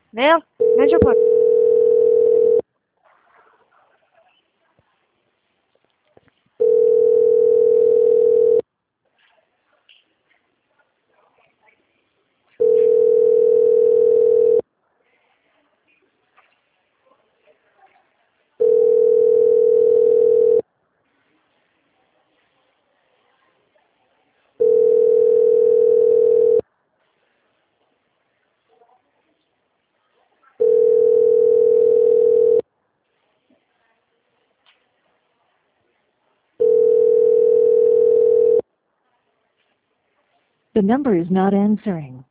Nel, medyo po. The number is not answering.